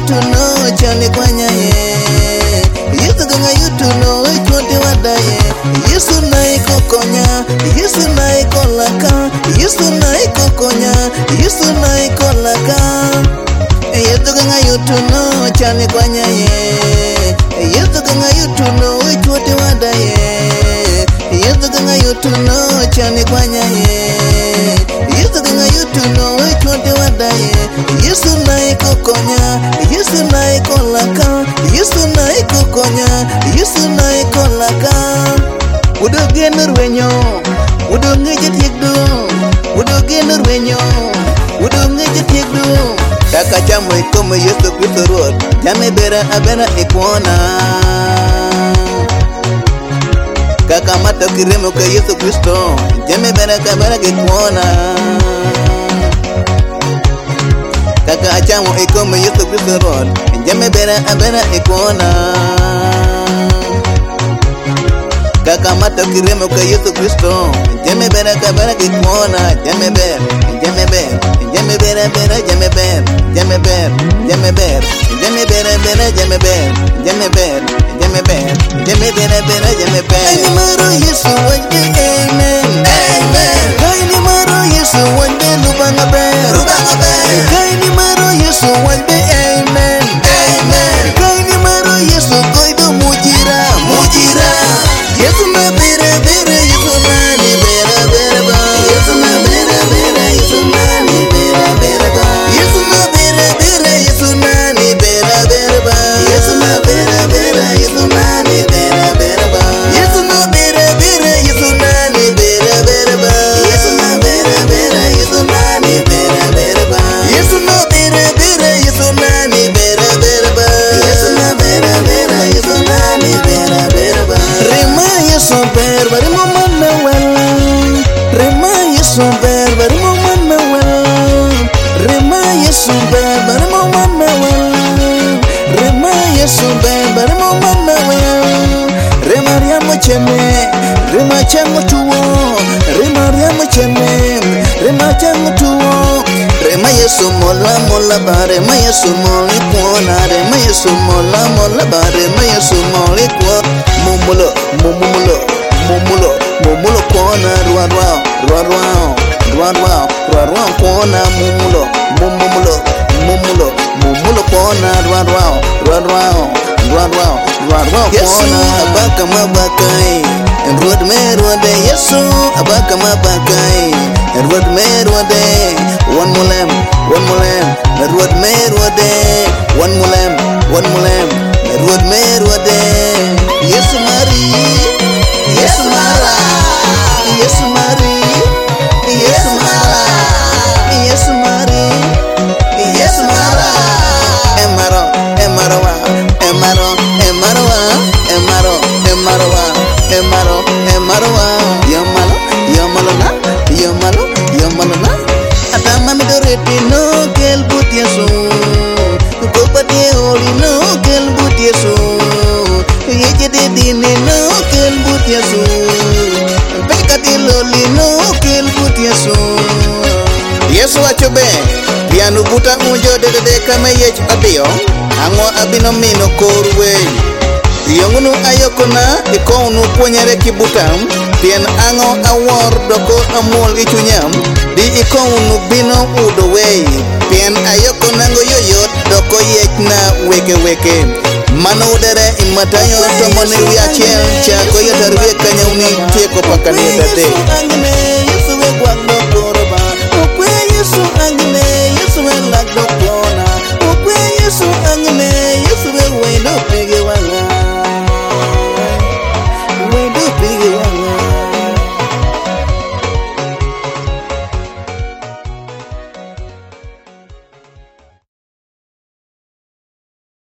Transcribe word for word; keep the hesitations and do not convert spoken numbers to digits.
yutu no chale kwanya ye Yesu ganga yutu no chonde wadaye Yesu na iko konya Yesu na iko laka Yesu na iko konya Yesu na iko laka Yesu ganga yutu no chale kwanya ye Yesu ganga yutu no chonde wadaye Yesu ganga yutu no chale kwanya ye Yesu ganga yutu no chonde wadaye Yesu na iko konya Yesu na iko laka Yesu na iko konya Yesu na iko laka Udo genur wenyo Udo ngeje tiegdo Udo genur wenyo Udo ngeje tiegdo Kaka chamo ikomo Yesu Kristo Ruoth Jame bera abera ikuona Kaka mata kiremo ka Yesu Kristo Jame bera kabera ikuona Kaka achamo ikomo Yesu Kristo Ruoth Jame bera abera ikuona Kaka mata kiremo ka Yesu Kristo Jame bera kabera ikuona Jame ber, jame ber Jame bera bera jame ber Jame ber, jame ber Jame bera bera jame ber Jame ber, jame ber Jame bera bera jame ber Kaini maro Yesu wajbe amen Amen Kaini maro Yesu wajbe lubanga ber Lubanga ber Kaini maro Yesu wajbe amen Amen Kaini maro Yesu koido mujira Mujira Yesu na bera bera Yesu nani bera bera ba Yesu na bera bera Yesu nani bera bera ba Yesu na bera bera Yesu nani bera bera ba Yesu na bera bera Yesu nani bera bera ba Yesu na bera bera Yesu nani bera bera ba Yesu na bera bera Yesu nani bera bera ba Yesu na bera bera Yesu nani bera bera ba Yesu na bera bera Yesu nani bera bera ba Rema Yesu ber bari mo manna wala Rema Yesu ber bari mo manna wala Rema Yesu ber bari mo manna wala Rema Yesu ber bari mo manna wala Rema riamo chene Rema chango tuwo Rema riamo chene Rema chango tuwo Rema Yesu mola mola ba Rema Yesu moli kuona Rema Yesu mola mola ba Rema Yesu moli kuona Mumulo mumulo mumulo mumulo kuona ruwa ruwa ruwa ruwa ruwa ruwa ruwa ruwa kuona mumulo mumulo mumulo mumulo kuona ruwa ruwa ruwa ruwa ruwa ruwa ruwa ruwa kuona abaka mabakai road me road Yesu abaka mabakai road me road one mulem one mulem road me road one mulem one mulem road me road Yesu mari Yesu mara Yesu mari Yesu mara Yesu mari Yesu mara Emaro Emarowa Emaro Emarowa Emaro Emarowa Emaro Emarowa Yamalo Yamalo na Yamalo Yamalo na Atama midoreti no kel but Yesu Kopati holi no kel but Yesu Yejede dine no kel but Yesu Pekati loli no kel but Yesu Yesu achobe Pianu buta unjo de de kama yech adio Ango abino mino korwe Yongunu ayokona ikonu ponyere kibutam Pien ango awor doko amol ichunyam Di ikonu bino udowei Pien ayokona ngo yoyot doko yech na weke weke Mano udere imatayo tomone wiachel Chako yotarwe kanya uni tieko pakani dade Yesu angine Yesu we gwagdo koroba Okwe Yesu angine